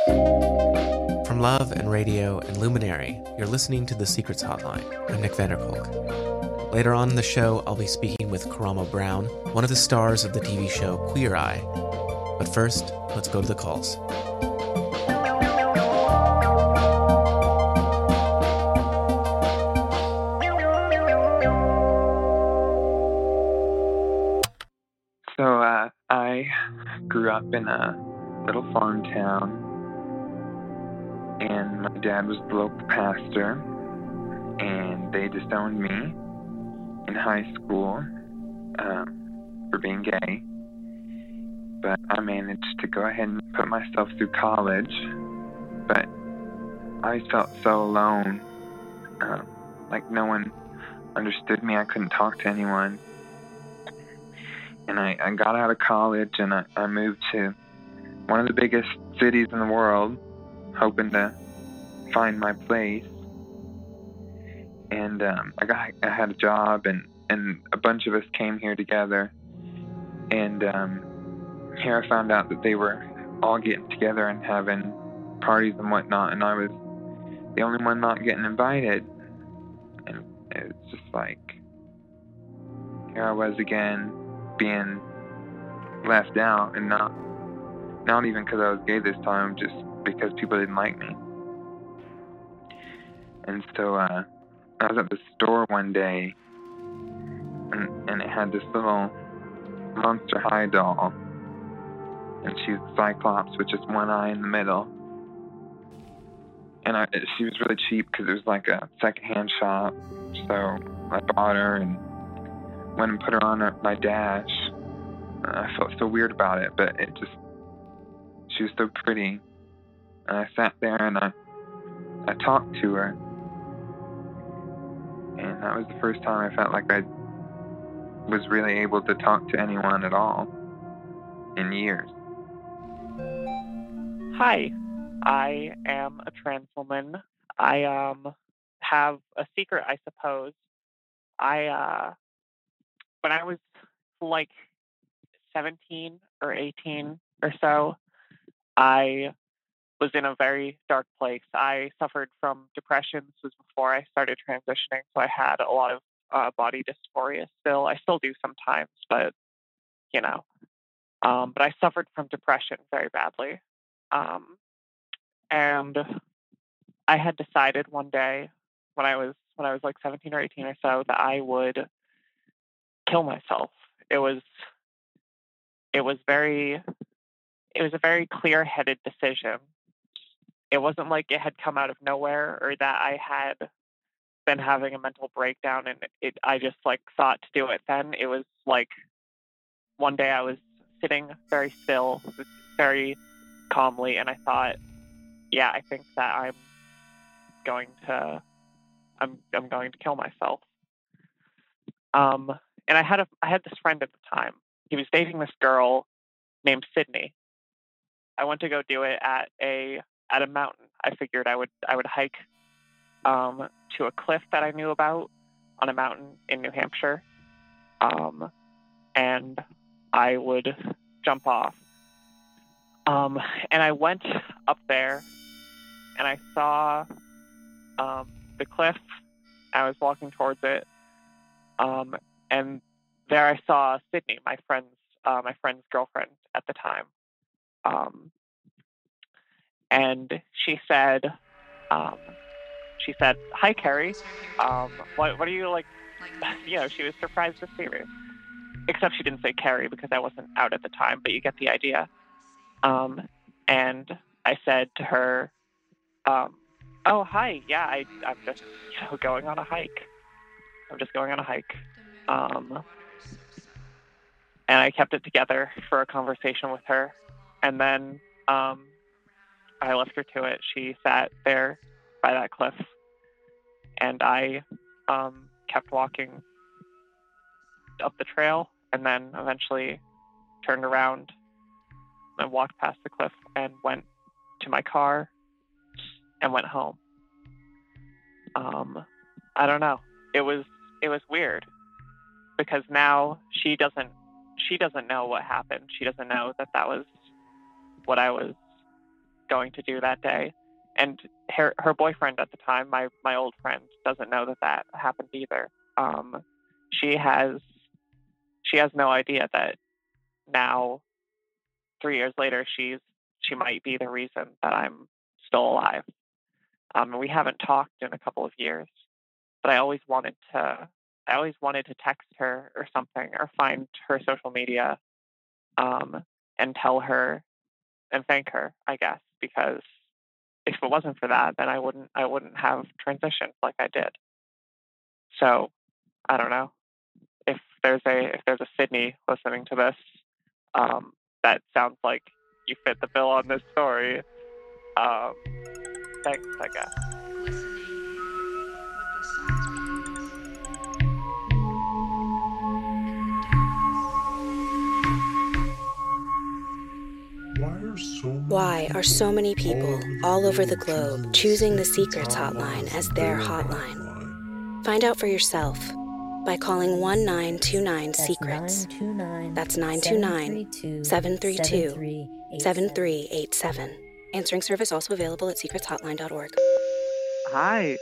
From Love and Radio and Luminary, you're listening to The Secrets Hotline. I'm Nick Vanderkolk. Later on in the show, I'll be speaking with Karamo Brown, one of the stars of the TV show Queer Eye. But first, let's go to the calls. So, I grew up in a little farm town, and my dad was the local pastor, and they disowned me in high school for being gay. But I managed to go ahead and put myself through college, but I felt so alone, like no one understood me. I couldn't talk to anyone. And I got out of college, and I moved to one of the biggest cities in the world, hoping to find my place. And I had a job, and a bunch of us came here together. And here I found out that they were all getting together and having parties and whatnot, and I was the only one not getting invited. And it's just like, here I was again, being left out, and not even because I was gay this time, just because people didn't like me. And so I was at the store one day, and it had this little Monster High doll, and she was Cyclops with just one eye in the middle. And she was really cheap because it was like a secondhand shop, so I bought her and went and put her on my dash. I felt so weird about it, but she was so pretty. And I sat there and I talked to her. And that was the first time I felt like I was really able to talk to anyone at all in years. Hi, I am a trans woman. I have a secret, I suppose. When I was like 17 or 18 or so, I was in a very dark place. I suffered from depression. This was before I started transitioning, so I had a lot of body dysphoria still. I still do sometimes, but, but I suffered from depression very badly. And I had decided one day when I was like 17 or 18 or so that I would kill myself. It was a very clear-headed decision. It wasn't like it had come out of nowhere or that I had been having a mental breakdown and I just like thought to do it then. It was like one day I was sitting very still, very calmly, and I thought, yeah, I think that I'm going to kill myself. And I had this friend at the time. He was dating this girl named Sydney. I went to go do it at a mountain. I figured I would hike to a cliff that I knew about on a mountain in New Hampshire, and I would jump off. And I went up there, and I saw the cliff. I was walking towards it, and there I saw Sydney, my friend's girlfriend at the time. And she said, "Hi, Carrie. What are you like?" She was surprised to see me. Except she didn't say Carrie because I wasn't out at the time, but you get the idea. And I said to her, "Oh, hi. Yeah, I'm just going on a hike. I'm just going on a hike." And I kept it together for a conversation with her. And then I left her to it. She sat there by that cliff. And I kept walking up the trail and then eventually turned around and walked past the cliff and went to my car and went home. I don't know. It was weird because now she doesn't know what happened. She doesn't know that was what I was going to do that day. And her boyfriend at the time, my old friend, doesn't know that happened either. She has no idea that now, 3 years later, she might be the reason that I'm still alive. And we haven't talked in a couple of years, but I always wanted to text her or something, or find her social media, and tell her and thank her, I guess, because if it wasn't for that, then I wouldn't have transitioned like I did. So I don't know if there's a Sydney listening to this, that sounds like you fit the bill on this story. Thanks, I guess. Why are so many people all over the globe choosing the Secrets Hotline as their hotline? Find out for yourself by calling 1-929-SECRETS. That's 929-732-7387. Answering service also available at secretshotline.org. Hi.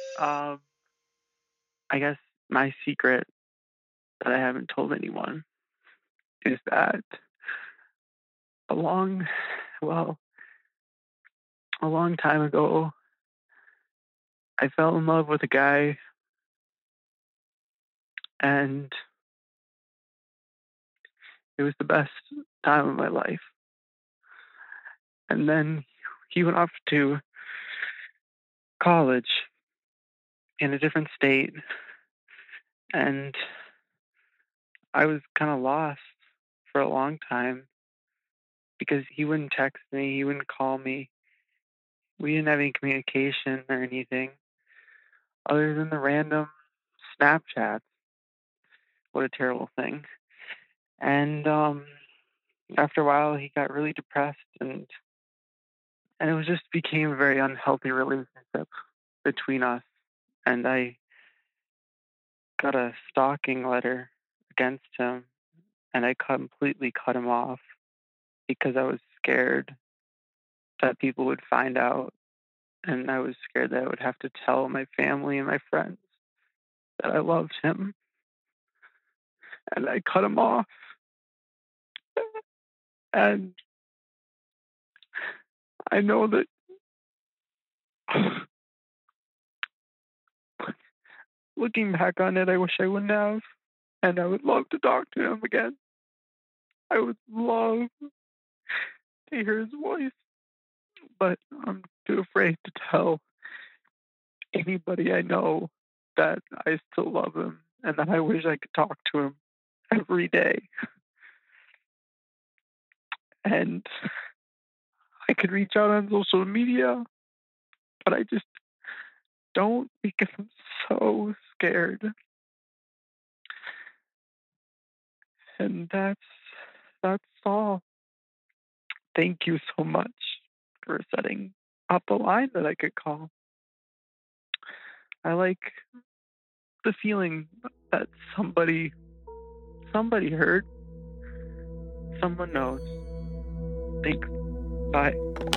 I guess my secret that I haven't told anyone is that a long time ago, I fell in love with a guy, and it was the best time of my life. And then he went off to college in a different state, and I was kind of lost for a long time because he wouldn't text me, he wouldn't call me. We didn't have any communication or anything other than the random Snapchats. What a terrible thing. And after a while, he got really depressed, and it just became a very unhealthy relationship between us. And I got a stalking letter against him, and I completely cut him off because I was scared that people would find out, and I was scared that I would have to tell my family and my friends that I loved him. And I cut him off. And I know that looking back on it, I wish I wouldn't have. And I would love to talk to him again. I would love to hear his voice. But I'm too afraid to tell anybody I know that I still love him and that I wish I could talk to him every day. And I could reach out on social media, but I just don't because I'm so scared. And that's all. Thank you so much for setting up a line that I could call. I like the feeling that somebody heard. Someone knows. Thanks. Bye.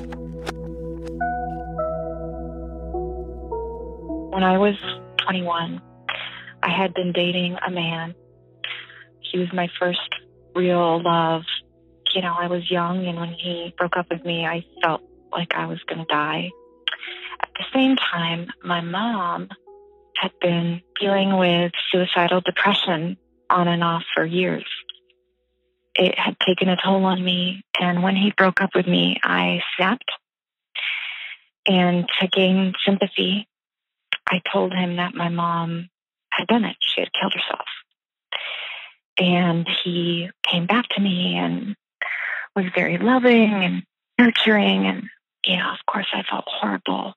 When I was 21, I had been dating a man. He was my first real love. You know, I was young, and when he broke up with me, I felt like I was going to die. At the same time, my mom had been dealing with suicidal depression on and off for years. It had taken a toll on me, and when he broke up with me, I snapped. And to gain sympathy, I told him that my mom had done it. She had killed herself. And he came back to me and was very loving and nurturing. And, you know, of course, I felt horrible.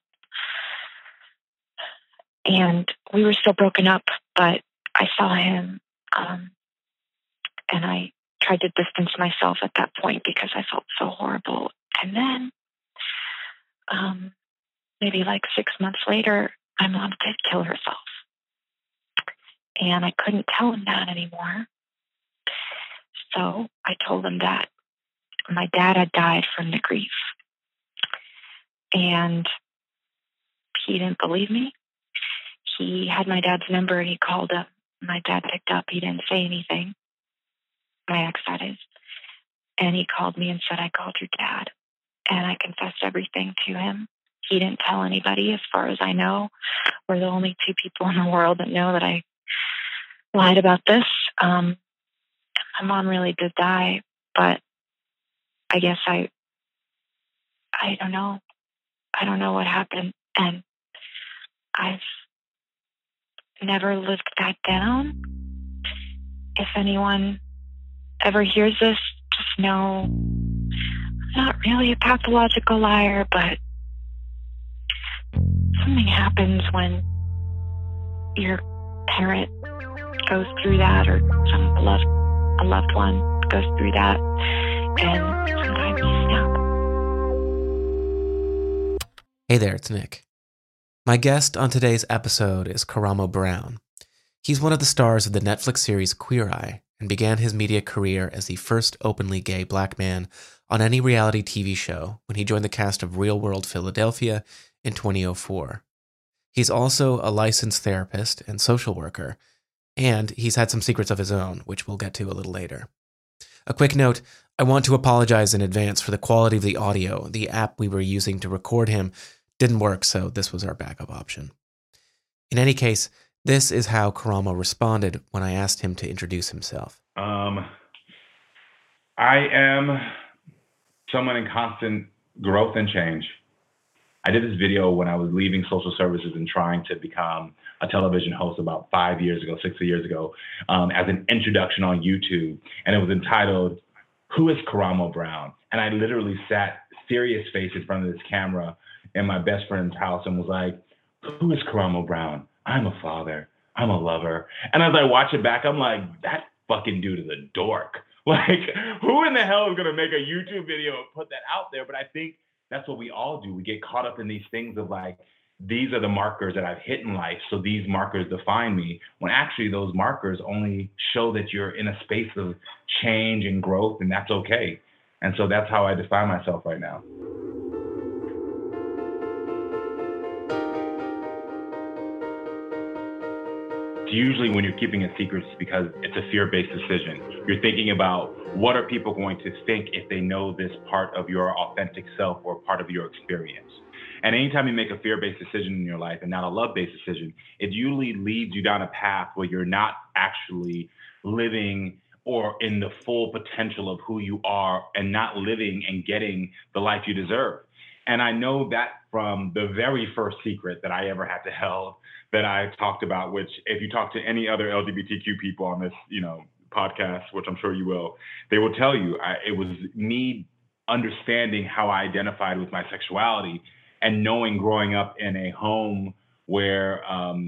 And we were still broken up, but I saw him, and I tried to distance myself at that point because I felt so horrible. And then maybe like 6 months later, my mom did kill herself. And I couldn't tell him that anymore. So I told him that my dad had died from the grief. And he didn't believe me. He had my dad's number and he called him. My dad picked up. He didn't say anything. My ex, that is. And he called me and said, I called your dad. And I confessed everything to him. He didn't tell anybody, as far as I know. We're the only two people in the world that know that I lied about this. My mom really did die, but I guess I don't know. I don't know what happened. And I've never lived that down. If anyone ever hears this, just know I'm not really a pathological liar, but something happens when your parent goes through that, or a loved one goes through that, and sometimes you snap. Hey there, it's Nick. My guest on today's episode is Karamo Brown. He's one of the stars of the Netflix series Queer Eye and began his media career as the first openly gay black man on any reality TV show when he joined the cast of Real World Philadelphia in 2004. He's also a licensed therapist and social worker, and he's had some secrets of his own, which we'll get to a little later. A quick note, I want to apologize in advance for the quality of the audio. The app we were using to record him didn't work, so this was our backup option. In any case, this is how Karamo responded when I asked him to introduce himself. I am someone in constant growth and change. I did this video when I was leaving social services and trying to become a television host about 6 years ago, as an introduction on YouTube. And it was entitled, Who is Karamo Brown? And I literally sat serious face in front of this camera in my best friend's house and was like, who is Karamo Brown? I'm a father. I'm a lover. And as I watch it back, I'm like, that fucking dude is a dork. Like, who in the hell is going to make a YouTube video and put that out there? But I think that's what we all do. We get caught up in these things of like, these are the markers that I've hit in life, so these markers define me, when actually those markers only show that you're in a space of change and growth, and that's okay. And so that's how I define myself right now. Usually when you're keeping a secret, it's because it's a fear-based decision. You're thinking about what are people going to think if they know this part of your authentic self or part of your experience. And anytime you make a fear-based decision in your life and not a love-based decision, it usually leads you down a path where you're not actually living or in the full potential of who you are and not living and getting the life you deserve. And I know that from the very first secret that I ever had to hell that I talked about, which if you talk to any other LGBTQ people on this, podcast, which I'm sure you will, they will tell you it was me understanding how I identified with my sexuality and knowing growing up in a home where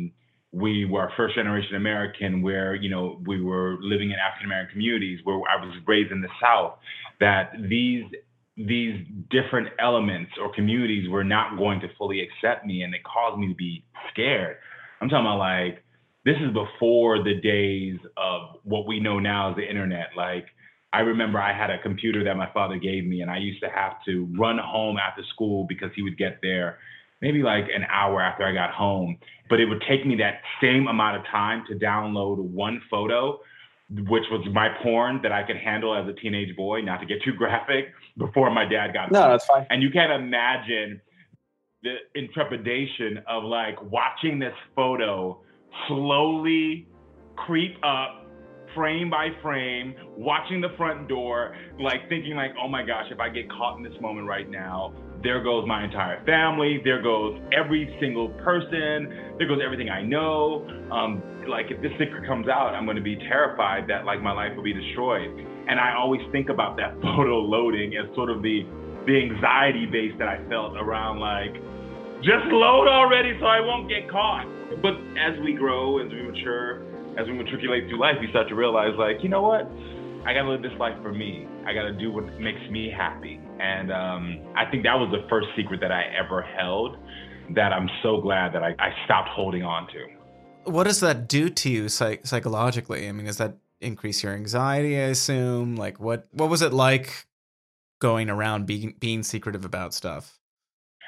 we were first generation American, where, we were living in African American communities, where I was raised in the South, that these different elements or communities were not going to fully accept me, and it caused me to be scared. I'm talking about like, this is before the days of what we know now as the internet. Like, I remember I had a computer that my father gave me, and I used to have to run home after school because he would get there maybe like an hour after I got home. But it would take me that same amount of time to download one photo, which was my porn that I could handle as a teenage boy, not to get too graphic, before my dad got home. No, that's fine. And you can't imagine the intrepidation of like watching this photo slowly creep up frame by frame, watching the front door, like thinking like, oh my gosh, if I get caught in this moment right now, there goes my entire family, there goes every single person, there goes everything I know. Like if this secret comes out, I'm gonna be terrified that like my life will be destroyed. And I always think about that photo loading as sort of the anxiety base that I felt around like, just load already so I won't get caught. But as we grow, as we matriculate through life, you start to realize like, you know what? I gotta live this life for me. I gotta do what makes me happy. And I think that was the first secret that I ever held that I'm so glad that I stopped holding on to. What does that do to you psychologically? I mean, does that increase your anxiety, I assume? Like, what was it like going around being secretive about stuff?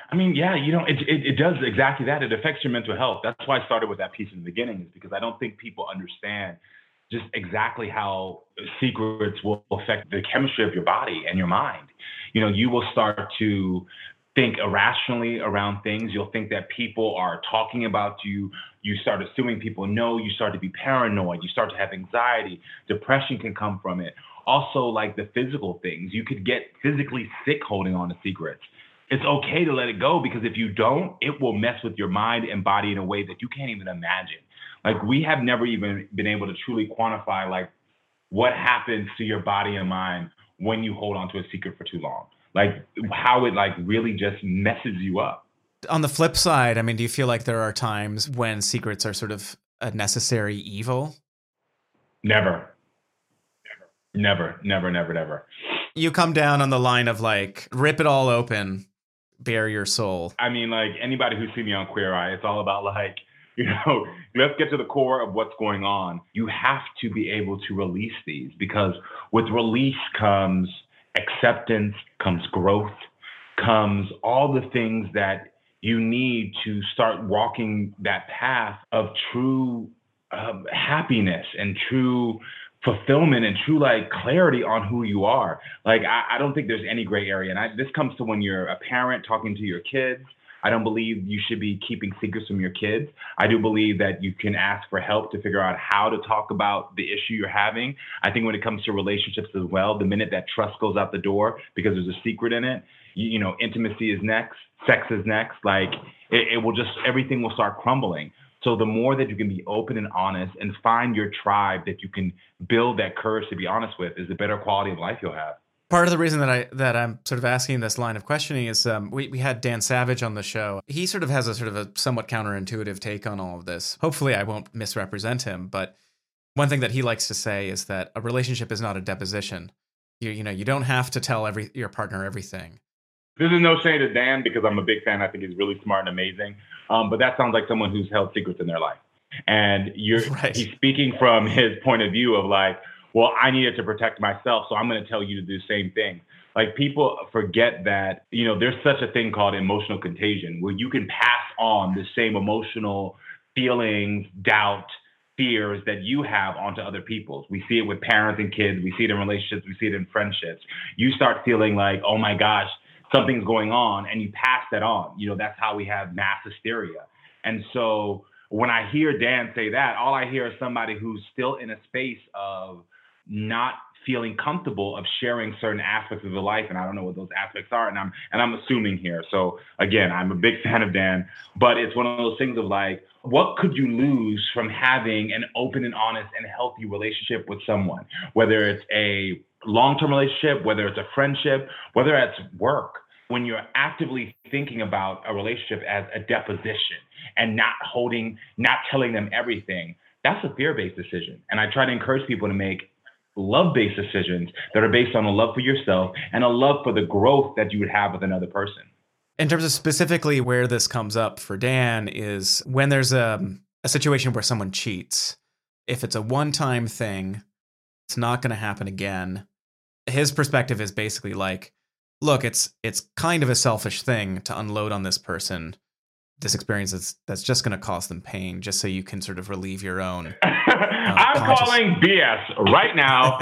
I mean, yeah, it does exactly that. It affects your mental health. That's why I started with that piece in the beginning, is because I don't think people understand just exactly how secrets will affect the chemistry of your body and your mind. You will start to think irrationally around things. You'll think that people are talking about you. You start assuming people know. You start to be paranoid. You start to have anxiety. Depression can come from it. Also, like the physical things, you could get physically sick holding on to secrets. It's okay to let it go, because if you don't, it will mess with your mind and body in a way that you can't even imagine. Like, we have never even been able to truly quantify like what happens to your body and mind when you hold on to a secret for too long. Like, how it like really just messes you up. On the flip side, I mean, do you feel like there are times when secrets are sort of a necessary evil? Never. You come down on the line of like, rip it all open, bare your soul. I mean, like, anybody who's seen me on Queer Eye, it's all about like, let's get to the core of what's going on. You have to be able to release these, because with release comes acceptance, comes growth, comes all the things that you need to start walking that path of true happiness and true fulfillment and true like clarity on who you are. Like, I don't think there's any gray area. And this comes to when you're a parent talking to your kids. I don't believe you should be keeping secrets from your kids. I do believe that you can ask for help to figure out how to talk about the issue you're having. I think when it comes to relationships as well, the minute that trust goes out the door because there's a secret in it, intimacy is next, sex is next. Like, it will just, everything will start crumbling. So the more that you can be open and honest and find your tribe that you can build that courage to be honest with, is the better quality of life you'll have. Part of the reason that I'm sort of asking this line of questioning is we had Dan Savage on the show. He sort of has a somewhat counterintuitive take on all of this. Hopefully I won't misrepresent him, but one thing that he likes to say is that a relationship is not a deposition. You don't have to tell your partner everything. This is no shade to Dan, because I'm a big fan. I think he's really smart and amazing. But that sounds like someone who's held secrets in their life. And right. He's speaking from his point of view of like, well, I needed to protect myself, so I'm going to tell you to do the same thing. Like, people forget that, there's such a thing called emotional contagion, where you can pass on the same emotional feelings, doubt, fears that you have onto other people. We see it with parents and kids. We see it in relationships. We see it in friendships. You start feeling like, oh my gosh, something's going on, and you pass that on. That's how we have mass hysteria. And so when I hear Dan say that, all I hear is somebody who's still in a space of not feeling comfortable of sharing certain aspects of their life. And I don't know what those aspects are. And I'm assuming here. So again, I'm a big fan of Dan, but it's one of those things of like, what could you lose from having an open and honest and healthy relationship with someone, whether it's a long-term relationship, whether it's a friendship, whether it's work? When you're actively thinking about a relationship as a deposition and not telling them everything, that's a fear-based decision. And I try to encourage people to make love-based decisions that are based on a love for yourself and a love for the growth that you would have with another person. In terms of specifically where this comes up for Dan is when there's a situation where someone cheats. If it's a one-time thing, it's not going to happen again. His perspective is basically like, look, it's kind of a selfish thing to unload on this person this experience that's just going to cause them pain, just so you can sort of relieve your own. I'm calling BS right now.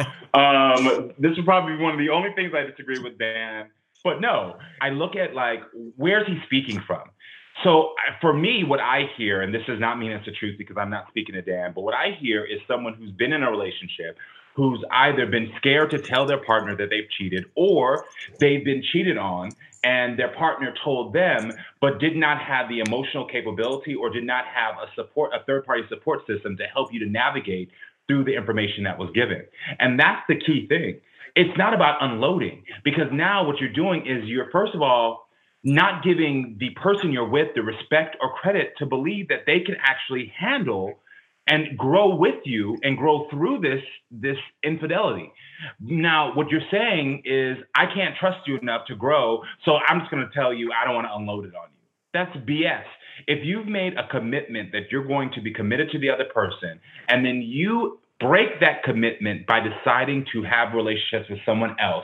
This would probably be one of the only things I disagree with Dan. But no, I look at like, where's he speaking from? So for me, what I hear, and this does not mean it's the truth because I'm not speaking to Dan, but what I hear is someone who's been in a relationship who's either been scared to tell their partner that they've cheated, or they've been cheated on and their partner told them, but did not have the emotional capability or did not have a third-party support system to help you to navigate through the information that was given. And that's the key thing. It's not about unloading, because now what you're doing is you're, first of all, not giving the person you're with the respect or credit to believe that they can actually handle and grow with you and grow through this infidelity. Now, what you're saying is, I can't trust you enough to grow, so I'm just going to tell you I don't want to unload it on you. That's BS. If you've made a commitment that you're going to be committed to the other person, and then you break that commitment by deciding to have relationships with someone else,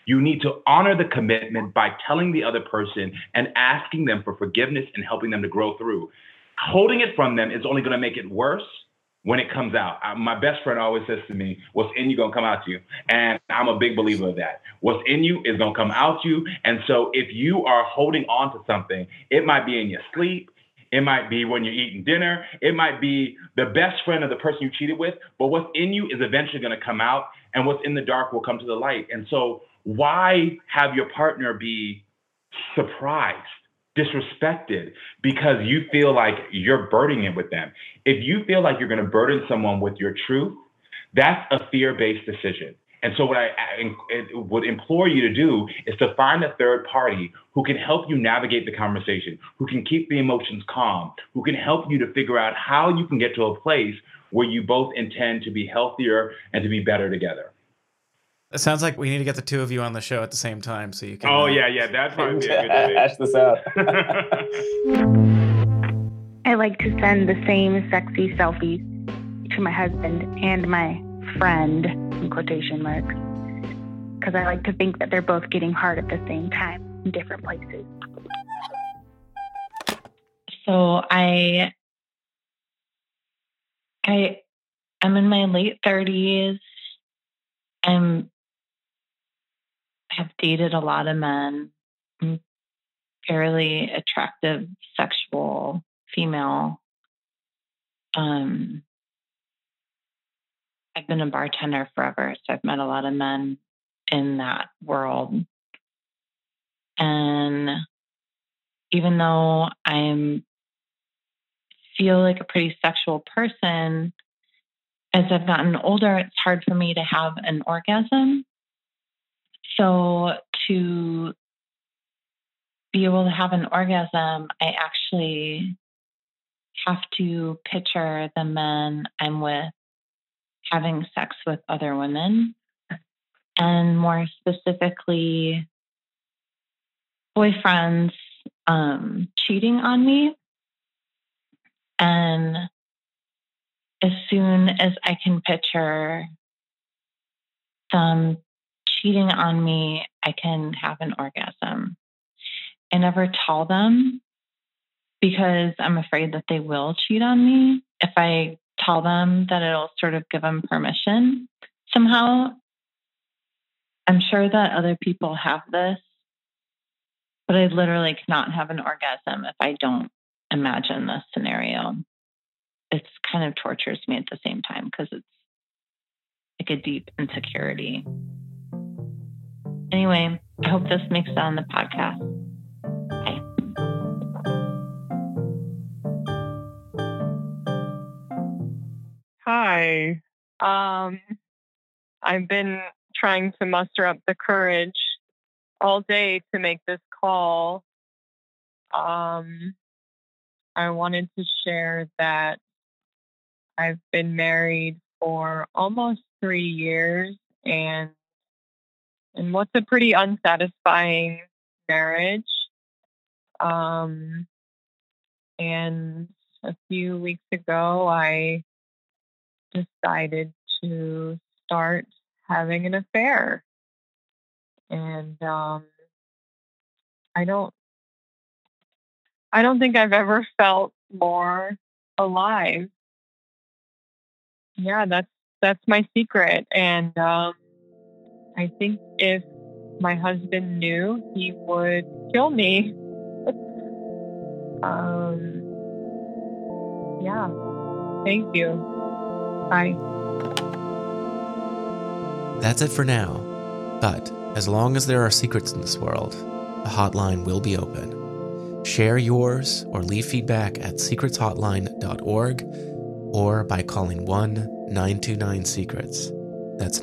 You need to honor the commitment by telling the other person and asking them for forgiveness and helping them to grow through. Holding it from them is only going to make it worse when it comes out. My best friend always says to me, what's in you going to come out to you. And I'm a big believer of that. What's in you is going to come out to you. And so if you are holding on to something, it might be in your sleep. It might be when you're eating dinner. It might be the best friend of the person you cheated with. But what's in you is eventually going to come out, and what's in the dark will come to the light. And so why have your partner be surprised, disrespected, because you feel like you're burdening it with them? If you feel like you're going to burden someone with your truth, that's a fear-based decision. And so what I would implore you to do is to find a third party who can help you navigate the conversation, who can keep the emotions calm, who can help you to figure out how you can get to a place where you both intend to be healthier and to be better together. It sounds like we need to get the two of you on the show at the same time so you can... Oh, yeah, that'd probably be a good debate. Hash this out. I like to send the same sexy selfies to my husband and my friend, in quotation marks, because I like to think that they're both getting hard at the same time in different places. So I'm in my late 30s. Have dated a lot of men. I'm fairly attractive, sexual female. I've been a bartender forever, so I've met a lot of men in that world. And even though I feel like a pretty sexual person, as I've gotten older, it's hard for me to have an orgasm. So to be able to have an orgasm, I actually have to picture the men I'm with having sex with other women, and more specifically, boyfriends cheating on me. And as soon as I can picture them cheating on me, I can have an orgasm. I never tell them because I'm afraid that they will cheat on me. If I tell them, that it'll sort of give them permission somehow. I'm sure that other people have this, but I literally cannot have an orgasm if I don't imagine this scenario. It's kind of tortures me at the same time because it's like a deep insecurity. Anyway, I hope this makes it on the podcast. Bye. Hi. I've been trying to muster up the courage all day to make this call. I wanted to share that I've been married for almost 3 years and what's a pretty unsatisfying marriage. And a few weeks ago, I decided to start having an affair. And I don't think I've ever felt more alive. Yeah, that's my secret. And I think if my husband knew, he would kill me. Yeah. Thank you. Bye. That's it for now. But as long as there are secrets in this world, the hotline will be open. Share yours or leave feedback at secretshotline.org or by calling 1-929-SECRETS. That's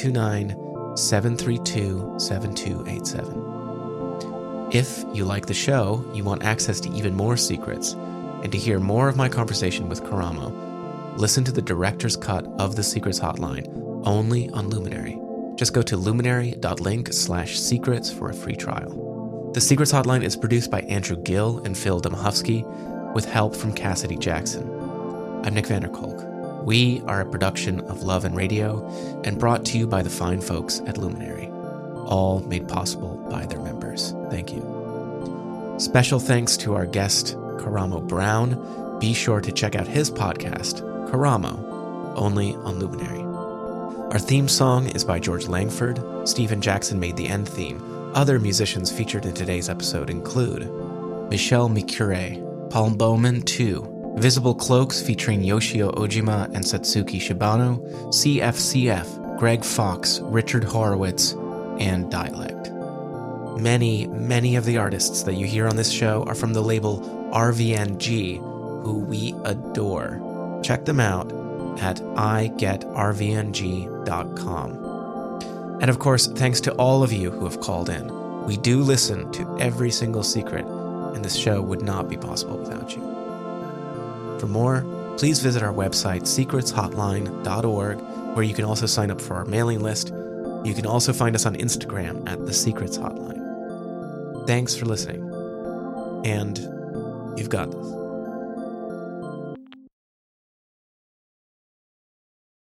929-732-7287. If you like the show, you want access to even more secrets, and to hear more of my conversation with Karamo, listen to the director's cut of the Secrets Hotline only on Luminary. Just go to luminary.link/secrets for a free trial. The Secrets Hotline is produced by Andrew Gill and Phil Domohovsky, with help from Cassidy Jackson. I'm Nick Vanderkolk. We are a production of Love and Radio and brought to you by the fine folks at Luminary. all made possible by their members. Thank you. Special thanks to our guest, Karamo Brown. Be sure to check out his podcast, Karamo, only on Luminary. Our theme song is by George Langford. Stephen Jackson made the end theme. Other musicians featured in today's episode include Michelle Mikure, Paul Bowman 2, Visible Cloaks featuring Yoshio Ojima and Satsuki Shibano, CFCF, Greg Fox, Richard Horowitz, and Dialect. Many of the artists that you hear on this show are from the label RVNG, who we adore. Check them out at igetrvng.com. And of course, thanks to all of you who have called in. We do listen to every single secret, and this show would not be possible without you. For more, please visit our website, secretshotline.org, where you can also sign up for our mailing list. You can also find us on Instagram at The Secrets Hotline. Thanks for listening, and you've got this.